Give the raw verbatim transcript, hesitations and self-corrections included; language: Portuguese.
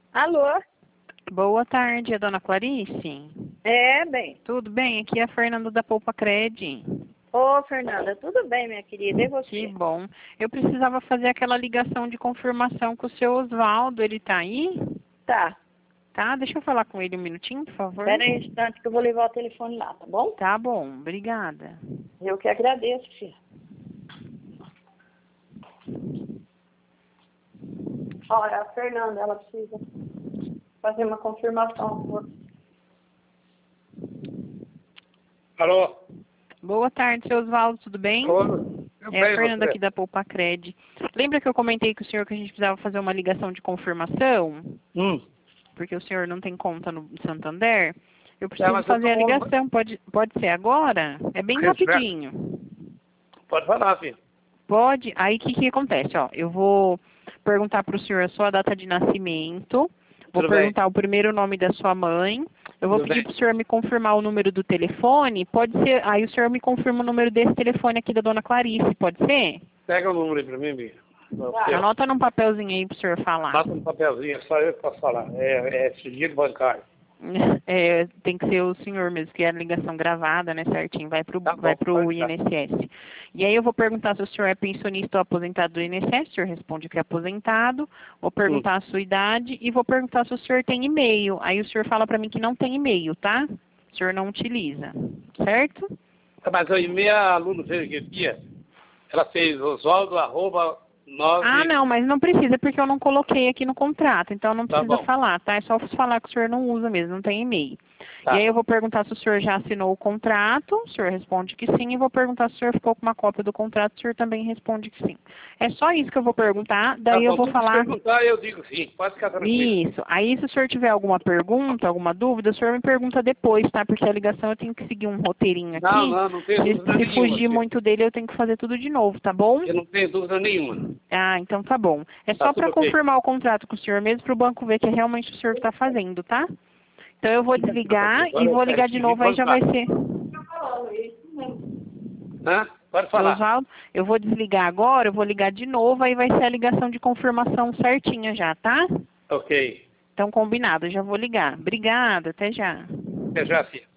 Alô? Boa tarde, a dona Clarice. É, bem. Tudo bem? Aqui é a Fernanda da Poupa Cred. Ô, Fernanda, tudo bem, minha querida? E você? Que bom. Eu precisava fazer aquela ligação de confirmação com o seu Oswaldo. Ele tá aí? Tá. Tá, deixa eu falar com ele um minutinho, por favor. Espera aí um instante que eu vou levar o telefone lá, tá bom? Tá bom, obrigada. Eu que agradeço, filha. Olha, a Fernanda, ela precisa fazer uma confirmação. Por... Alô? Boa tarde, seu Oswaldo, tudo bem? Alô? Eu É a bem, Fernanda você? aqui da Poupa Cred. Lembra que eu comentei com o senhor que a gente precisava fazer uma ligação de confirmação? Hum. Porque o senhor não tem conta no Santander? Eu É, preciso mas eu fazer a tô- ligação. Pode, pode ser agora? É bem Sim, tiver. rapidinho. Pode falar, filho. Pode? Aí o que, que acontece? Ó, eu vou perguntar para o senhor a sua data de nascimento. Vou Tudo bem. perguntar o primeiro nome da sua mãe. Eu vou Tudo pedir bem. para o senhor me confirmar o número do telefone. Pode ser. Aí o senhor me confirma o número desse telefone aqui da dona Clarice. Pode ser? Pega o número aí pra mim, filho. Você, Anota num papelzinho aí para o senhor falar. bata um papelzinho, é só eu que posso falar. É, é sigilo bancário. É, tem que ser o senhor mesmo, que é a ligação gravada, né, certinho, vai pro, Tá bom, vai pro pode I dar. N S S. E aí eu vou perguntar se o senhor é pensionista ou aposentado do I N S S, o senhor responde que é aposentado, vou perguntar a sua idade e vou perguntar se o senhor tem e-mail. Aí o senhor fala pra mim que não tem e-mail, tá? O senhor não utiliza, certo? Tá, mas a minha aluna fez aquele dia, ela fez oswaldo, arroba, nove... Ah, não, mas não precisa, porque eu não coloquei aqui no contrato, então não Tá precisa bom. falar, tá? É só falar que o senhor não usa mesmo, não tem e-mail. Tá. E aí eu vou perguntar se o senhor já assinou o contrato, o senhor responde que sim, e vou perguntar se o senhor ficou com uma cópia do contrato, o senhor também responde que sim. É só isso que eu vou perguntar, daí Tá eu bom, vou tudo que falar... perguntar eu digo sim, pode ficar tranquilo. Isso. Aí se o senhor tiver alguma pergunta, alguma dúvida, o senhor me pergunta depois, tá? Porque a ligação eu tenho que seguir um roteirinho aqui. Não, não, não tenho Se, dúvida se nenhuma, fugir filho. muito dele, eu tenho que fazer tudo de novo, tá bom? Eu não tenho dúvida nenhuma. Ah, então tá bom. É Tá só tudo para ok. confirmar o contrato com o senhor mesmo, para o banco ver que é realmente o senhor que está fazendo, tá? Então eu vou desligar e Agora vou é ligar de sigilo novo, aí já vai bancário. ser... Hã? Pode Seu falar. Oswaldo, eu vou desligar agora, eu vou ligar de novo, aí vai ser a ligação de confirmação certinha já, tá? Ok. Então combinado, eu já vou ligar. Obrigada, até já. Até já, filho.